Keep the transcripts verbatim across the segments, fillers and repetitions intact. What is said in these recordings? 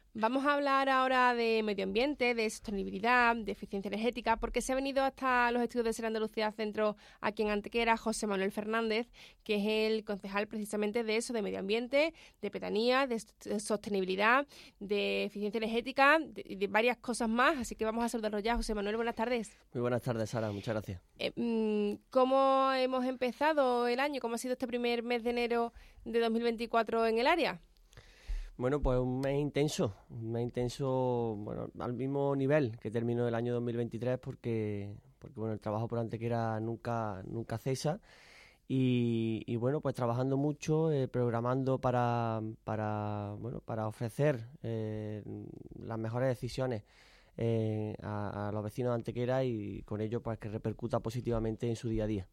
Vamos a hablar ahora de medio ambiente, de sostenibilidad, de eficiencia energética, porque se ha venido hasta los estudios de Ser Andalucía Centro aquí en Antequera José Manuel Fernández, que es el concejal precisamente de eso, de medio ambiente, de pedanía, de sostenibilidad, de eficiencia energética y de, de varias cosas más. Así que vamos a saludarlo ya. José Manuel, buenas tardes. Muy buenas tardes, Sara. Muchas gracias. Eh, ¿Cómo hemos empezado el año? ¿Cómo ha sido este primer mes de enero de dos mil veinticuatro en el área? Bueno, pues un mes intenso, un mes intenso, bueno, al mismo nivel que terminó el año dos mil veintitrés porque, porque bueno, el trabajo por Antequera nunca, nunca cesa y, y bueno, pues trabajando mucho, eh, programando para, para, bueno, para ofrecer eh, las mejores decisiones eh, a, a los vecinos de Antequera y con ello pues que repercuta positivamente en su día a día.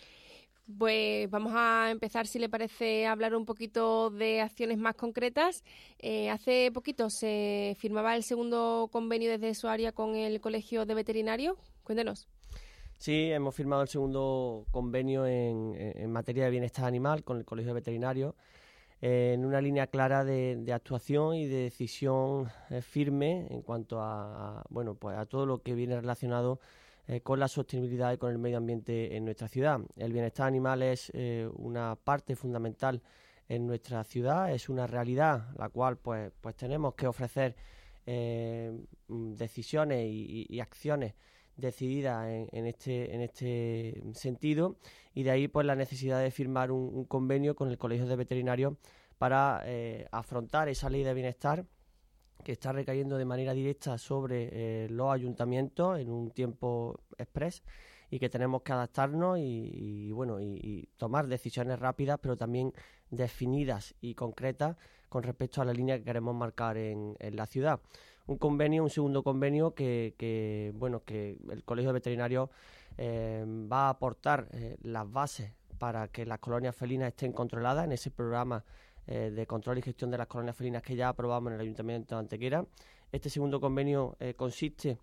Pues vamos a empezar, si le parece, a hablar un poquito de acciones más concretas. Eh, hace poquito se firmaba el segundo convenio desde su área con el Colegio de Veterinarios. Cuéntenos. Sí, hemos firmado el segundo convenio en, en materia de bienestar animal con el Colegio de Veterinarios, eh, en una línea clara de, de actuación y de decisión eh, firme en cuanto a, a, bueno, pues a todo lo que viene relacionado Eh, con la sostenibilidad y con el medio ambiente en nuestra ciudad. El bienestar animal es eh, una parte fundamental en nuestra ciudad, es una realidad la cual pues, pues tenemos que ofrecer eh, decisiones y, y, y acciones decididas en, en, este, en este sentido y de ahí pues la necesidad de firmar un, un convenio con el Colegio de Veterinarios para eh, afrontar esa ley de bienestar que está recayendo de manera directa sobre eh, los ayuntamientos en un tiempo express y que tenemos que adaptarnos y, y bueno y, y tomar decisiones rápidas pero también definidas y concretas con respecto a la línea que queremos marcar en, en la ciudad. Un convenio, un segundo convenio que, que bueno que el Colegio de Veterinarios eh, va a aportar eh, las bases para que las colonias felinas estén controladas en ese programa Eh, de control y gestión de las colonias felinas que ya aprobamos en el Ayuntamiento de Antequera. Este segundo convenio eh, consiste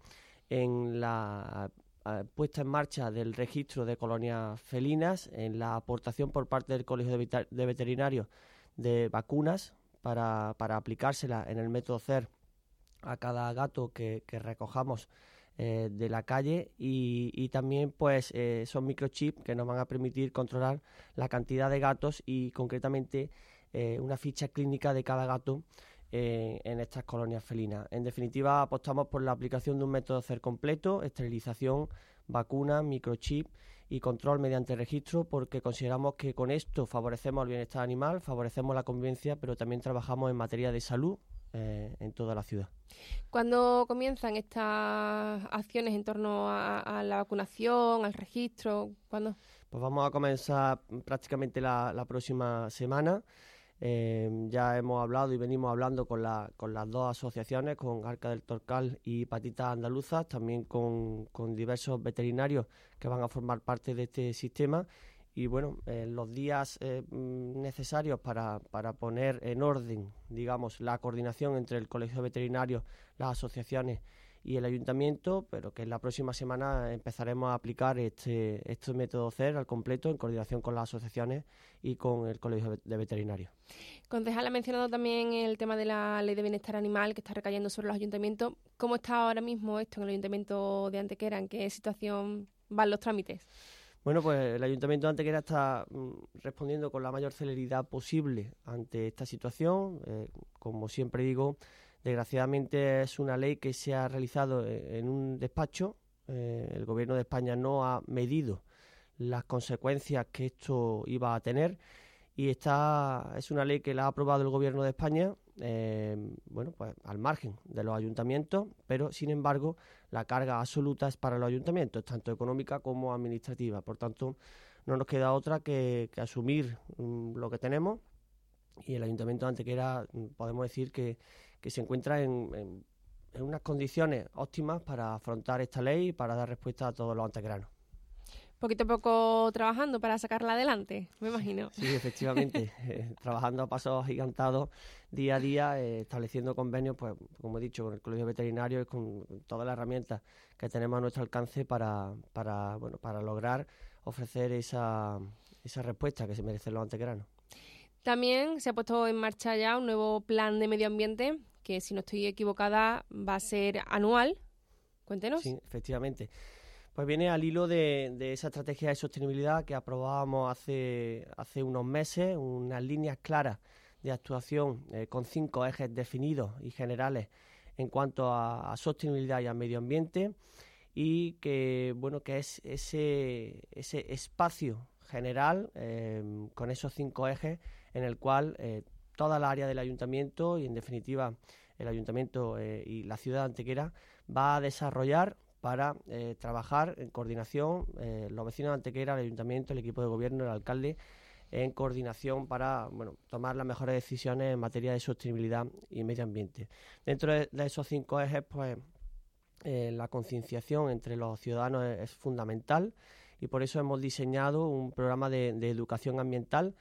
en la eh, puesta en marcha del registro de colonias felinas, en la aportación por parte del Colegio de, Vita- de Veterinarios de vacunas para, para aplicárselas en el método C E R a cada gato que, que recojamos eh, de la calle y, y también pues eh, son microchips que nos van a permitir controlar la cantidad de gatos y concretamente Eh, una ficha clínica de cada gato eh, en estas colonias felinas. En definitiva, apostamos por la aplicación de un método C E R completo, esterilización, vacuna, microchip y control mediante registro, porque consideramos que con esto favorecemos el bienestar animal, favorecemos la convivencia, pero también trabajamos en materia de salud eh, en toda la ciudad. ¿Cuándo comienzan estas acciones en torno a, a la vacunación, al registro? ¿Cuándo? Pues vamos a comenzar prácticamente la, la próxima semana. Eh, ya hemos hablado y venimos hablando con, la, con las dos asociaciones, con Arca del Torcal y Patitas Andaluzas, también con, con diversos veterinarios que van a formar parte de este sistema. Y bueno, eh, los días eh, necesarios para, para poner en orden, digamos, la coordinación entre el Colegio de Veterinarios, las asociaciones y el ayuntamiento, pero que en la próxima semana empezaremos a aplicar este, este método C E R al completo en coordinación con las asociaciones y con el Colegio de Veterinarios. Concejal, ha mencionado también el tema de la ley de bienestar animal que está recayendo sobre los ayuntamientos. ¿Cómo está ahora mismo esto en el ayuntamiento de Antequera? ¿En qué situación van los trámites? Bueno, pues el Ayuntamiento de Antequera está mm, respondiendo con la mayor celeridad posible ante esta situación. Eh, como siempre digo, desgraciadamente es una ley que se ha realizado en un despacho. Eh, el Gobierno de España no ha medido las consecuencias que esto iba a tener y esta es una ley que la ha aprobado el Gobierno de España, eh, bueno, pues al margen de los ayuntamientos, pero sin embargo la carga absoluta es para los ayuntamientos, tanto económica como administrativa. Por tanto, no nos queda otra que, que asumir um, lo que tenemos y el Ayuntamiento de Antequera podemos decir que, que se encuentra en, en, en unas condiciones óptimas para afrontar esta ley y para dar respuesta a todos los antequeranos. Poquito a poco trabajando para sacarla adelante, me imagino. Sí, efectivamente, eh, trabajando a pasos agigantados día a día, eh, estableciendo convenios, pues como he dicho, con el Colegio Veterinario y con todas las herramientas que tenemos a nuestro alcance para, para, bueno, para lograr ofrecer esa, esa respuesta que se merecen los antequeranos. También se ha puesto en marcha ya un nuevo plan de medio ambiente que si no estoy equivocada va a ser anual. Cuéntenos. Sí, efectivamente. Pues viene al hilo de, de esa estrategia de sostenibilidad que aprobábamos hace, hace unos meses, unas líneas claras de actuación eh, con cinco ejes definidos y generales en cuanto a, a sostenibilidad y al medio ambiente, y que bueno que es ese, ese espacio general eh, con esos cinco ejes en el cual eh, toda la área del ayuntamiento y en definitiva el ayuntamiento eh, y la ciudad de Antequera va a desarrollar para eh, trabajar en coordinación, eh, los vecinos de Antequera, el ayuntamiento, el equipo de gobierno, el alcalde, en coordinación para bueno tomar las mejores decisiones en materia de sostenibilidad y medio ambiente. Dentro de, de esos cinco ejes, pues eh, la concienciación entre los ciudadanos es, es fundamental, y por eso hemos diseñado un programa de, de educación ambiental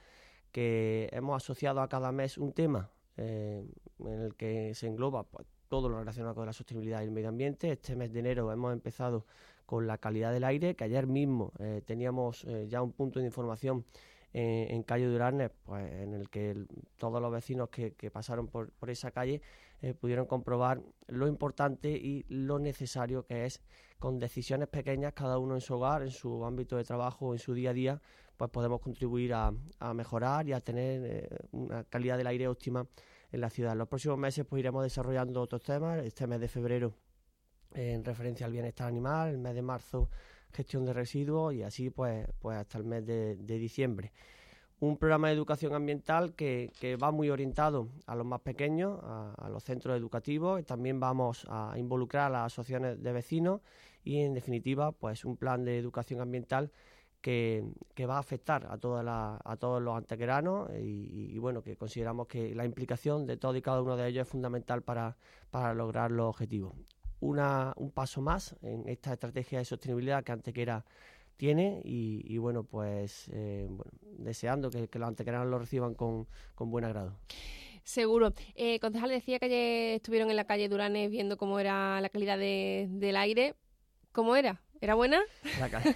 que hemos asociado a cada mes un tema eh, en el que se engloba pues, todo lo relacionado con la sostenibilidad y el medio ambiente. Este mes de enero hemos empezado con la calidad del aire, que ayer mismo eh, teníamos eh, ya un punto de información en, en calle Duranes, pues, en el que el, todos los vecinos que, que pasaron por, por esa calle eh, pudieron comprobar lo importante y lo necesario que es, con decisiones pequeñas, cada uno en su hogar, en su ámbito de trabajo, en su día a día, pues podemos contribuir a, a mejorar y a tener eh, una calidad del aire óptima en la ciudad. En los próximos meses pues iremos desarrollando otros temas. Este mes de febrero eh, en referencia al bienestar animal, el mes de marzo gestión de residuos, y así pues, pues hasta el mes de, de diciembre. Un programa de educación ambiental que, que va muy orientado a los más pequeños, a, a los centros educativos, y también vamos a involucrar a las asociaciones de vecinos, y en definitiva pues un plan de educación ambiental Que, que va a afectar a, toda la, a todos los antequeranos, y, y bueno, que consideramos que la implicación de todos y cada uno de ellos es fundamental para, para lograr los objetivos. Una, un paso más en esta estrategia de sostenibilidad que Antequera tiene, y, y bueno, pues eh, bueno, deseando que, que los antequeranos lo reciban con, con buen agrado. Seguro. Eh, concejal, decía que ayer estuvieron en la calle Duranes viendo cómo era la calidad de, del aire. ¿Cómo era? ¿Era buena? La calle.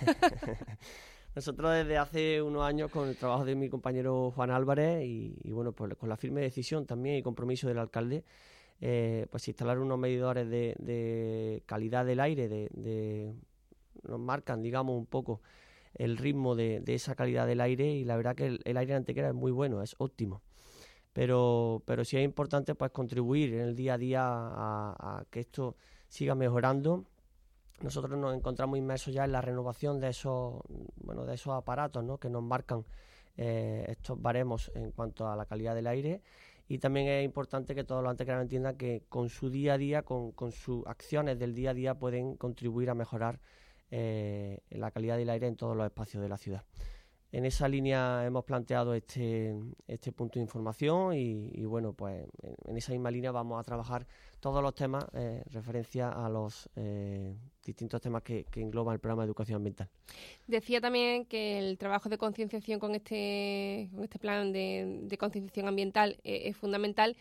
Nosotros desde hace unos años, con el trabajo de mi compañero Juan Álvarez y, y bueno, pues con la firme decisión también y compromiso del alcalde, eh, pues instalar unos medidores de, de calidad del aire, de, de nos marcan, digamos, un poco el ritmo de, de esa calidad del aire, y la verdad que el, el aire en Antequera es muy bueno, es óptimo. Pero, pero sí es importante pues contribuir en el día a día a, a que esto siga mejorando. Nosotros nos encontramos inmersos ya en la renovación de esos, bueno, de esos aparatos, ¿no?, que nos marcan eh, estos baremos en cuanto a la calidad del aire, y también es importante que todos los antequeranos entiendan que con su día a día, con, con sus acciones del día a día, pueden contribuir a mejorar eh, la calidad del aire en todos los espacios de la ciudad. En esa línea hemos planteado este, este punto de información, y, y bueno, pues en, en esa misma línea vamos a trabajar todos los temas eh, referencia a los eh, distintos temas que, que engloban el programa de educación ambiental. Decía también que el trabajo de concienciación con este, con este plan de, de concienciación ambiental eh, es fundamental.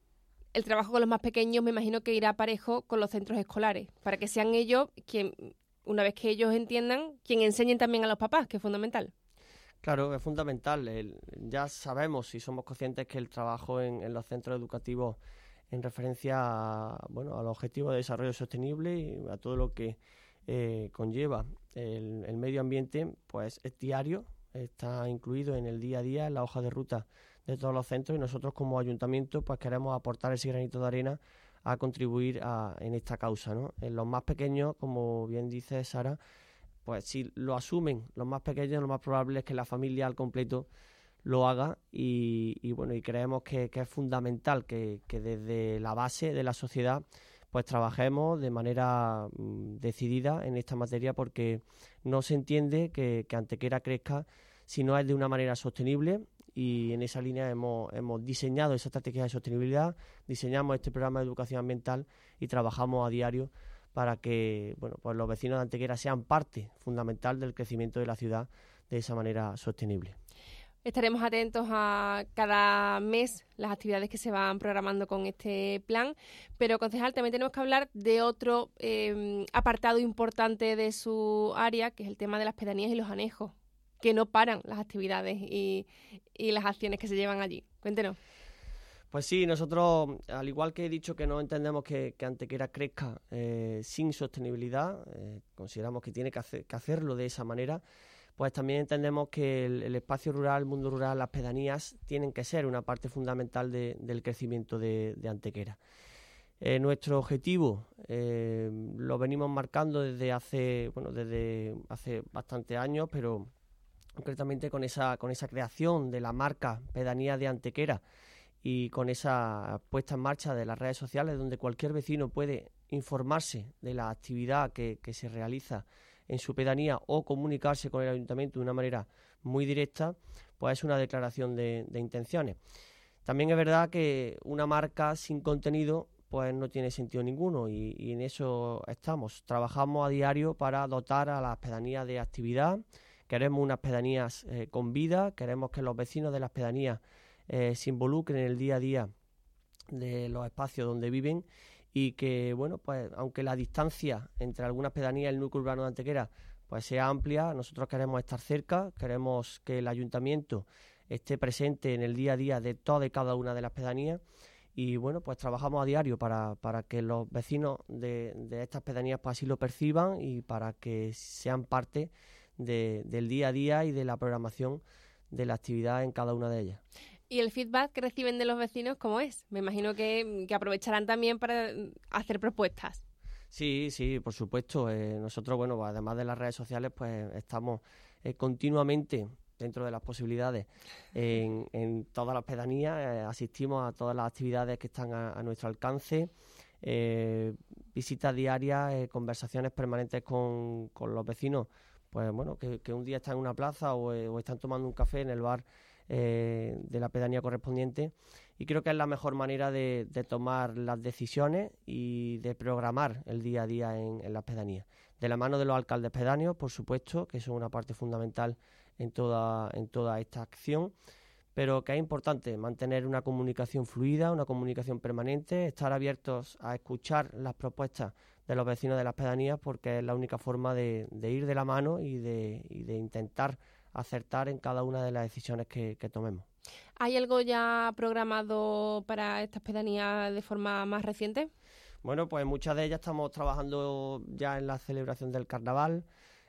El trabajo con los más pequeños me imagino que irá parejo con los centros escolares, para que sean ellos quien, una vez que ellos entiendan, quien enseñen también a los papás, que es fundamental. Claro, es fundamental. El, ya sabemos y somos conscientes que el trabajo en, en los centros educativos en referencia a, bueno, al objetivo de desarrollo sostenible y a todo lo que eh, conlleva el, el medio ambiente, pues es diario, está incluido en el día a día, en la hoja de ruta de todos los centros, y nosotros como ayuntamiento pues queremos aportar ese granito de arena a contribuir a, en esta causa, ¿no? En los más pequeños, como bien dice Sara, pues si lo asumen los más pequeños, lo más probable es que la familia al completo lo haga, y, y bueno, y creemos que, que es fundamental que, que desde la base de la sociedad pues trabajemos de manera mmm, decidida en esta materia, porque no se entiende que, que Antequera crezca si no es de una manera sostenible, y en esa línea hemos, hemos diseñado esa estrategia de sostenibilidad, diseñamos este programa de educación ambiental y trabajamos a diario para que bueno, pues los vecinos de Antequera sean parte fundamental del crecimiento de la ciudad de esa manera sostenible. Estaremos atentos a cada mes las actividades que se van programando con este plan, pero concejal, también tenemos que hablar de otro eh, apartado importante de su área, que es el tema de las pedanías y los anejos, que no paran las actividades y, y las acciones que se llevan allí. Cuéntenos. Pues sí, nosotros, al igual que he dicho que no entendemos que, que Antequera crezca eh, sin sostenibilidad, eh, consideramos que tiene que, hacer, que hacerlo de esa manera, pues también entendemos que el, el espacio rural, el mundo rural, las pedanías tienen que ser una parte fundamental de, del crecimiento de, de Antequera. Eh, nuestro objetivo eh, lo venimos marcando desde hace, bueno, desde hace bastantes años, pero concretamente con esa, con esa creación de la marca Pedanía de Antequera y con esa puesta en marcha de las redes sociales donde cualquier vecino puede informarse de la actividad que, que se realiza en su pedanía o comunicarse con el ayuntamiento de una manera muy directa, pues es una declaración de, de intenciones. También es verdad que una marca sin contenido pues no tiene sentido ninguno y, y en eso estamos. Trabajamos a diario para dotar a las pedanías de actividad. Queremos unas pedanías eh, con vida, queremos que los vecinos de las pedanías eh, se involucren en el día a día de los espacios donde viven y que, bueno, pues aunque la distancia entre algunas pedanías y el núcleo urbano de Antequera pues sea amplia, nosotros queremos estar cerca, queremos que el ayuntamiento esté presente en el día a día de toda y cada una de las pedanías. Y bueno, pues trabajamos a diario para, para que los vecinos de, de estas pedanías pues así lo perciban y para que sean parte de, del día a día y de la programación de la actividad en cada una de ellas. ¿Y el feedback que reciben de los vecinos cómo es? Me imagino que, que aprovecharán también para hacer propuestas. Sí, sí, por supuesto. Eh, nosotros, bueno, además de las redes sociales, pues estamos eh, continuamente dentro de las posibilidades en, en todas las pedanías, eh, asistimos a todas las actividades que están a, a nuestro alcance, eh, visitas diarias, eh, conversaciones permanentes con, con los vecinos, pues bueno, que, que un día están en una plaza o, eh, o están tomando un café en el bar eh, de la pedanía correspondiente, y creo que es la mejor manera de, de tomar las decisiones y de programar el día a día en, en las pedanías. De la mano de los alcaldes pedáneos, por supuesto, que son una parte fundamental en toda, en toda esta acción, pero que es importante mantener una comunicación fluida, una comunicación permanente, estar abiertos a escuchar las propuestas de los vecinos de las pedanías, porque es la única forma de, de ir de la mano y de, y de intentar acertar en cada una de las decisiones que, que tomemos. ¿Hay algo ya programado para estas pedanías de forma más reciente? Bueno, pues muchas de ellas estamos trabajando ya en la celebración del carnaval.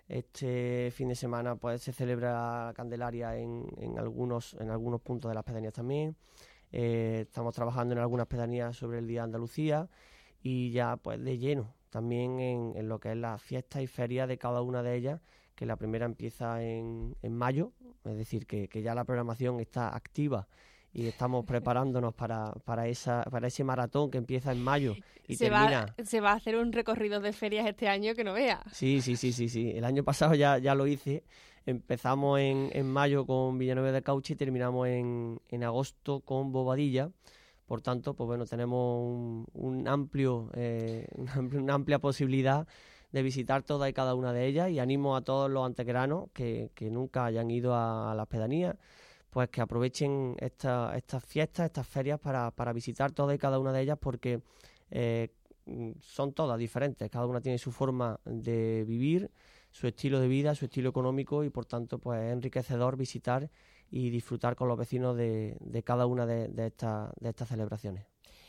Este fin de semana pues se celebra la Candelaria en, en algunos en algunos puntos de las pedanías también. Eh, estamos trabajando en algunas pedanías sobre el Día de Andalucía y ya pues de lleno también en, en lo que es la fiesta y feria de cada una de ellas, que la primera empieza en, en mayo, es decir, que, que ya la programación está activa y estamos preparándonos para, para, esa, para ese maratón que empieza en mayo y se termina... Va, se va a hacer un recorrido de ferias este año que no vea. Sí, sí, sí, sí, sí. El año pasado ya, ya lo hice. Empezamos en, en mayo con Villanueva de Cauchi y terminamos en, en agosto con Bobadilla. Por tanto, pues bueno, tenemos un, un amplio, eh, una amplia posibilidad de visitar todas y cada una de ellas, y animo a todos los antequeranos que, que nunca hayan ido a, a las pedanías, pues que aprovechen esta, estas fiestas, estas ferias para, para visitar todas y cada una de ellas, porque eh, son todas diferentes, cada una tiene su forma de vivir, su estilo de vida, su estilo económico, y por tanto pues es enriquecedor visitar y disfrutar con los vecinos de, de cada una de, de, esta, de estas celebraciones.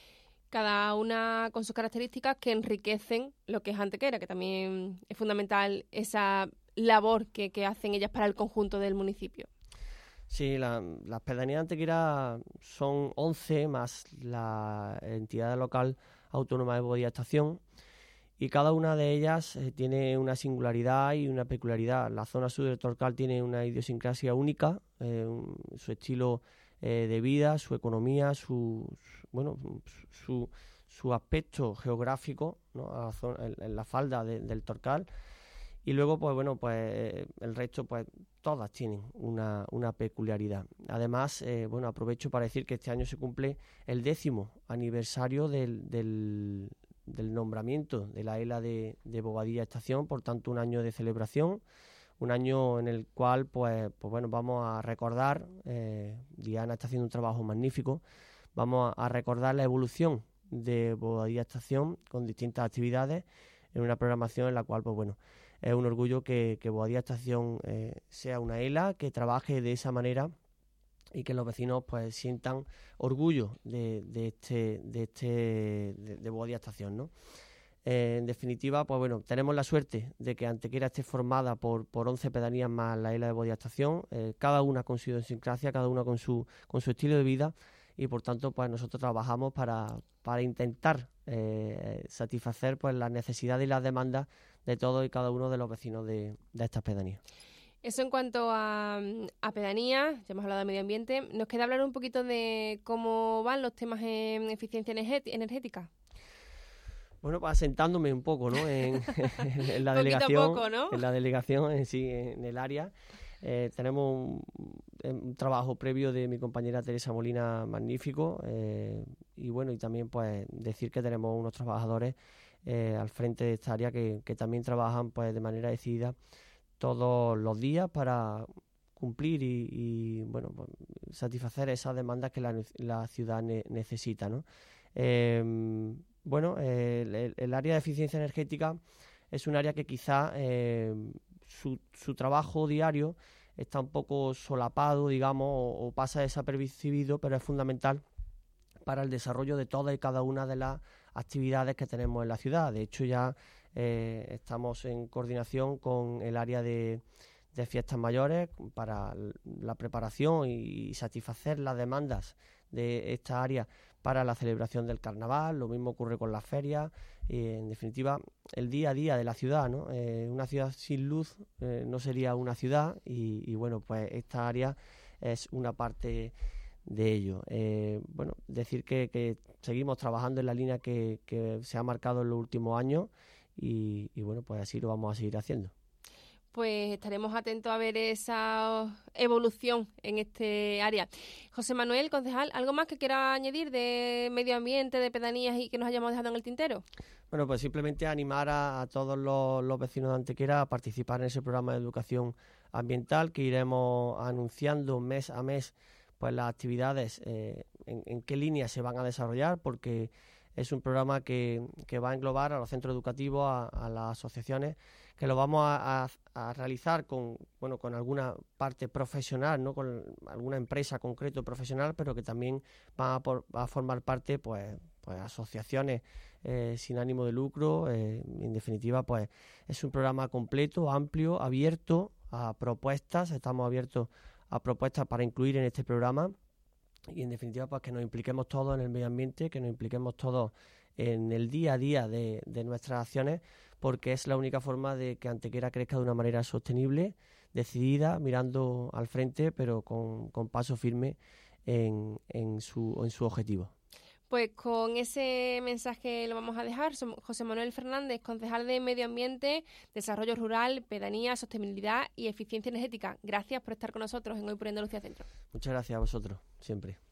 Cada una con sus características que enriquecen lo que es Antequera, que también es fundamental esa labor que, que hacen ellas para el conjunto del municipio. Sí, la, las pedanías de Antequera son once más la entidad local autónoma de Bobadilla Estación, y cada una de ellas eh, tiene una singularidad y una peculiaridad. La zona sur del Torcal tiene una idiosincrasia única, eh, un, su estilo eh, de vida, su economía, su, su bueno su, su aspecto geográfico, ¿no? A la zona, en, en la falda de, del Torcal. Y luego, pues bueno, pues el resto, pues todas tienen una, una peculiaridad. Además, eh, bueno, aprovecho para decir que este año se cumple el décimo aniversario del, del, del nombramiento de la E L A de, de Bobadilla Estación, por tanto un año de celebración, un año en el cual, pues, pues bueno, vamos a recordar, eh, Diana está haciendo un trabajo magnífico, vamos a, a recordar la evolución de Bobadilla Estación con distintas actividades en una programación en la cual, pues bueno, es un orgullo que, que Bobadilla Estación eh, sea una E L A, que trabaje de esa manera y que los vecinos pues sientan orgullo de, de este de este de, de Boadilla Estación, ¿no? Eh, en definitiva, pues bueno, tenemos la suerte de que Antequera esté formada por, por once pedanías más la isla de Boadilla Estación, eh, cada una con su idiosincrasia, cada una con su con su estilo de vida, y por tanto pues nosotros trabajamos para, para intentar eh, satisfacer pues las necesidades y las demandas de todos y cada uno de los vecinos de, de estas pedanías. Eso en cuanto a, a pedanías, ya hemos hablado de medio ambiente. Nos queda hablar un poquito de cómo van los temas en eficiencia energética. Bueno, pues asentándome un poco, ¿no? En, en la delegación, poco, ¿no? en la delegación en sí, en el área. Eh, tenemos un, un trabajo previo de mi compañera Teresa Molina magnífico, eh, y bueno, y también pues decir que tenemos unos trabajadores eh, al frente de esta área que, que también trabajan pues de manera decidida todos los días para cumplir y, y bueno, pues, satisfacer esas demandas que la, la ciudad ne, necesita, ¿no? Eh, bueno, eh, el, el área de eficiencia energética es un área que quizá eh, su, su trabajo diario está un poco solapado, digamos, o, o pasa desapercibido, pero es fundamental para el desarrollo de todas y cada una de las actividades que tenemos en la ciudad. De hecho, ya eh, estamos en coordinación con el área de, de fiestas mayores para la preparación y satisfacer las demandas de esta área para la celebración del carnaval. Lo mismo ocurre con las ferias y, en definitiva, el día a día de la ciudad, ¿no? Eh, una ciudad sin luz eh, no sería una ciudad y, y, bueno, pues esta área es una parte de ello. Eh, bueno, decir que, que seguimos trabajando en la línea que, que se ha marcado en los últimos años y, y, bueno, pues así lo vamos a seguir haciendo. Pues estaremos atentos a ver esa evolución en este área. José Manuel, concejal, ¿algo más que quiera añadir de medio ambiente, de pedanías y que nos hayamos dejado en el tintero? Bueno, pues simplemente animar a, a todos los, los vecinos de Antequera a participar en ese programa de educación ambiental que iremos anunciando mes a mes pues las actividades, eh, en, en qué líneas se van a desarrollar, porque es un programa que, que va a englobar a los centros educativos, a, a las asociaciones, que lo vamos a, a, a realizar con bueno con alguna parte profesional, no con alguna empresa concreto profesional, pero que también van a, por, a formar parte pues, pues asociaciones eh, sin ánimo de lucro. Eh, en definitiva, pues es un programa completo, amplio, abierto a propuestas. Estamos abiertos a propuestas para incluir en este programa y, en definitiva, pues que nos impliquemos todos en el medio ambiente, que nos impliquemos todos en el día a día de, de nuestras acciones, porque es la única forma de que Antequera crezca de una manera sostenible, decidida, mirando al frente, pero con, con paso firme en, en, su, en su objetivo. Pues con ese mensaje lo vamos a dejar. Somos José Manuel Fernández, concejal de Medio Ambiente, Desarrollo Rural, Pedanía, Sostenibilidad y Eficiencia Energética. Gracias por estar con nosotros en Hoy por Andalucía Centro. Muchas gracias a vosotros, siempre.